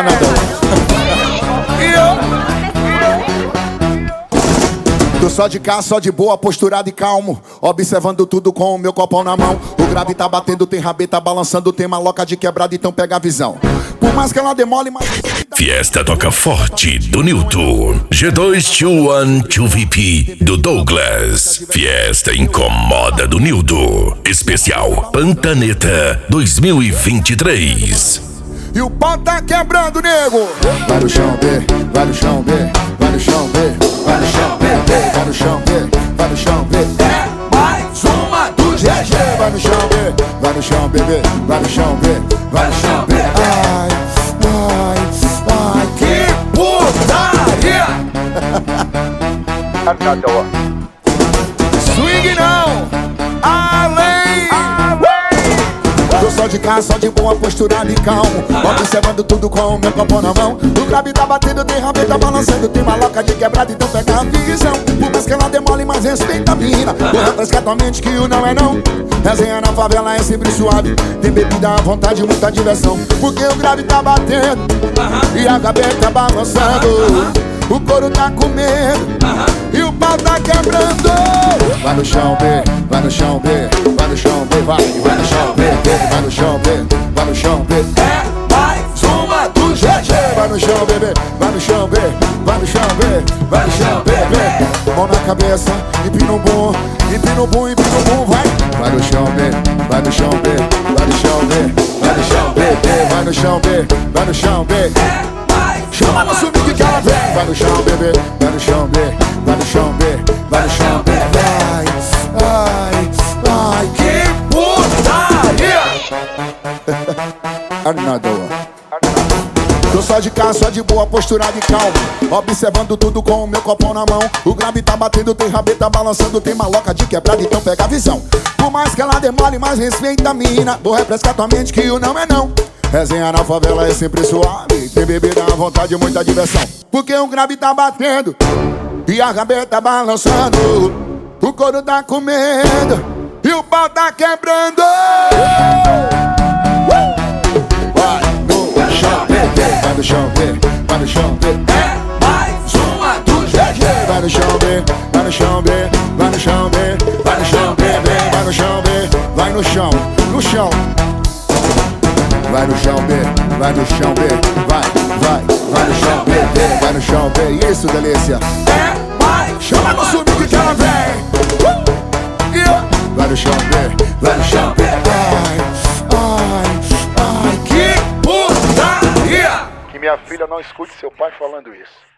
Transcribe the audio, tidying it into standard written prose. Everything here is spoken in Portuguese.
Tô só de cá, só de boa, posturado e calmo, observando tudo com o meu copão na mão. O grave tá batendo, tem rabeta balançando, tem maloca de quebrada, então pega a visão. Por mais que ela demole, mas... Fiesta toca forte do Newton. G221 2VP do Douglas. Fiesta incomoda do Nildo. Especial Pantaneta 2023. E o pau tá quebrando, nego. Vai no chão, B, vai no chão, B, vai no chão, B, vai no chão, B, vai no chão, B, vai no chão, B. É mais uma do GG. Vai no chão, B, vai no chão, bebê, vai no chão, B, vai no chão, B. Ai, ai, ai, Que putaria! swing não, além. Tô só de cá, só de boa, posturado e calmo, observando tudo com o meu copo na mão. O grave tá batendo, tem rabeta balançando, tem maloca de quebrada, então pega a visão. Por mais que ela demole, mas respeita a mina. Porra, fresca tua mente que o não é não. Resenha na favela é sempre suave, tem bebida à vontade, muita diversão. Porque o grave tá batendo e a gaveta balançando. O couro tá com medo e o pau tá quebrando. Vai no chão, B, vai no chão, B, vai no chão, B, vai no chão, B, vai no chão, B, vai no chão, B. É mais uma do GG. Vai no chão, bebê, vai no chão, B, vai no chão, B, vai no chão, B, B. Mão na cabeça, empina o bum, empina o bum, empina o bum, vai. Vai no chão, B, vai no chão, B, vai no chão, B, vai no chão, B, vai no chão, B, vai no chão, B. Chama no swing que ela vem. Vai no chão, bebê, vai no chão, B, vai no chão, B, vai no chão, B. Vai, ai, ai, Que putaria! another one. Tô só de cá, só de boa, posturado e calmo, observando tudo com o meu copão na mão. O grave tá batendo, tem rabeta balançando, tem maloca de quebrada, então pega a visão. Por mais que ela demole, mas respeita a mina. Vou refrescar tua mente que o não é não. Resenha na favela é sempre suave, tem bebida à vontade, muita diversão. Porque o grave tá batendo e a rabeta balançando. O couro tá com medo e o pau tá quebrando. Vai no chão, bebê, vai no chão, B, vai no chão, B. É mais uma do GG. Vai no chão, B, vai no chão, B, vai no chão, B, vai no chão, B, vai no chão, B, vai no chão, no chão. Vai no chão, B, vai no chão, B, vai no chão, B, vai no chão, B. Isso, delícia. É mais Chama no swing que ela vem. Vai no chão, B, vai no chão, B. Ai, ai, ai, Que putaria! Que minha filha não escute seu pai falando isso.